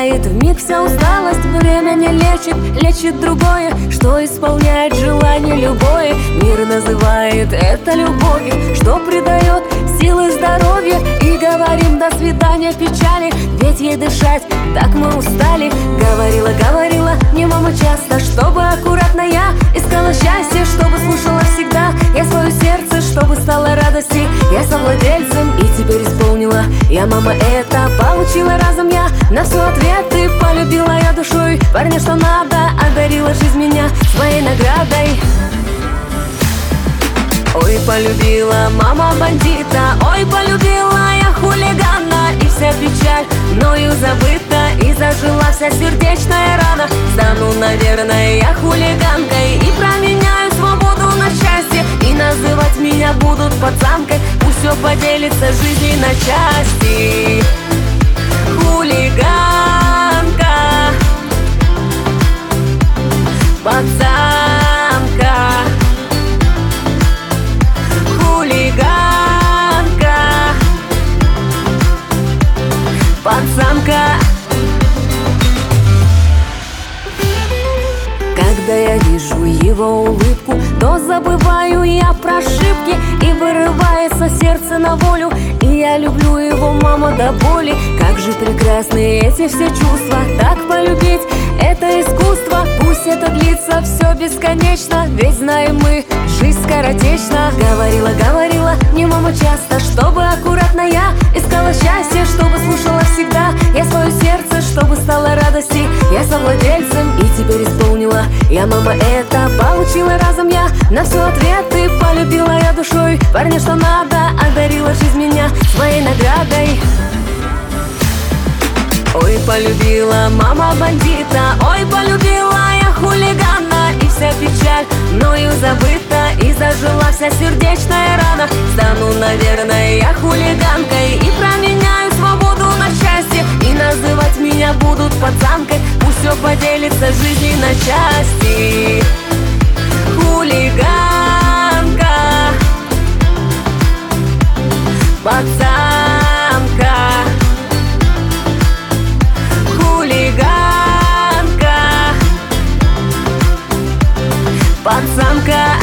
стирает вмиг вся усталость. Время не лечит, лечит другое, что исполняет желание любое. Мир называет это любовью, что придает силы здоровья. И говорим до свидания печали, ведь ей дышать так мы устали. Говорила, говорила мне мама часто, чтобы аккуратно я искала счастье, чтобы слушала всегда я свое сердце, чтобы стала радости я совладельцем. И теперь исполнила я, мама, это получила разом я на все ответы. Полюбила я душой парня, что надо, одарила жизнь меня своей наградой. Ой, полюбила мама бандита, ой, полюбила я хулигана. И вся печаль мною забыта, и зажила вся сердечная рана. Стану, наверное, я хулиганкой и променяю свободу на счастье. И называть меня будут пацанкой, пусть все поделится жизнью на части. Хулиганка, пацанка, хулиганка, пацанка. Когда я вижу его улыбку, то забываю я про ошибки, и вырывается сердце на волю. И я люблю его, мама, до боли. Как же прекрасны эти все чувства, так полюбить — это искусство. Пусть это длится все бесконечно, ведь знаем мы, жизнь скоротечна. Говорила, говорила мне мама часто, чтобы аккуратно я искала счастье, чтобы слушала всегда я свое сердце, чтобы стала радости я совладельцем. И теперь исполнила я, мама, это получила разом я на все ответы. Полюбила я душой парня, что надо, одарила жизнь меня своей наградой. Ой, полюбила мама бандита, ой, полюбила я хулигана. И вся печаль мною забыта, и зажила вся сердечная рана. Стану, наверное, я хулиганкой и променяю свободу на счастье. И называть меня будут пацанкой, пусть все поделится жизнью на части. Хулиганка, пацанка, хулиганка, пацанка.